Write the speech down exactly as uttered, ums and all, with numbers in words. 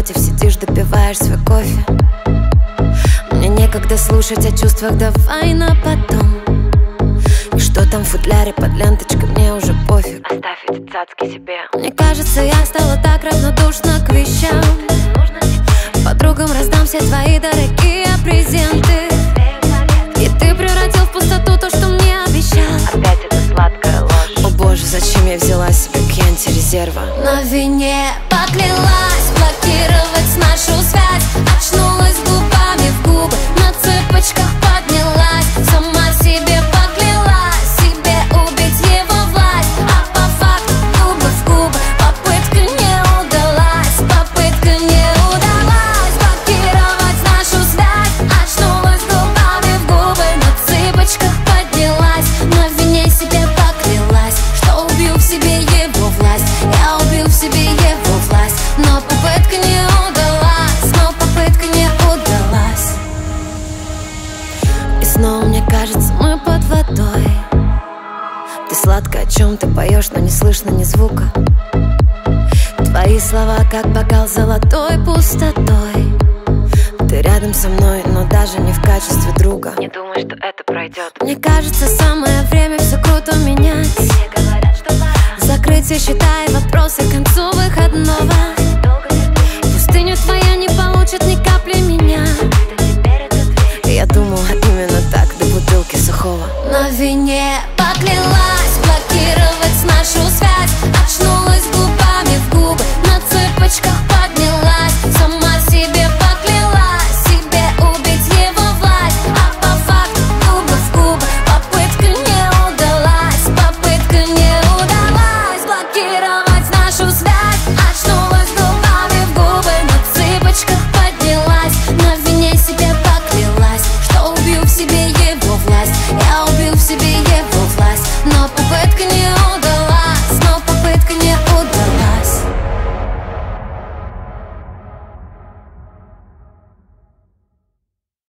напротив сидишь, допиваешь свой кофе. Мне некогда слушать о чувствах, давай на потом. И что там в футляре под ленточкой, мне уже пофиг. Оставь эти цацки себе. Мне кажется, я стала так равнодушна к вещам. Подругам раздам все твои дорогие презенты. И ты превратил в пустоту то, что мне обещал. Опять эта сладкая ложь. О боже, зачем я взяла себе Кенти резерва? На вине поклялась блокировать нашу связь. Очнулась губами в губы, на цыпочках поднялась. Сама себе поклялась, себе убить его власть. А по факту губы в губы, попытка не удалась. Попытка не удалась блокировать нашу связь. Очнулась губами в губы, на цыпочках поднялась. На вине себе поклялась, что убью в себе его власть. Я убью в себе его власть, но попытка не удалась. Но попытка не удалась. И снова мне кажется, мы под водой. Ты сладко о чем ты поешь, но не слышно ни звука. Твои слова как бокал золотой пустотой. Ты рядом со мной, но даже не в качестве друга. Не думай, что это пройдет. Мне кажется, самое время все круто менять. Все говорят, что пора. Закрыть все счета и вопросы к концу выходного. Долго терпеть. Пустыню твоей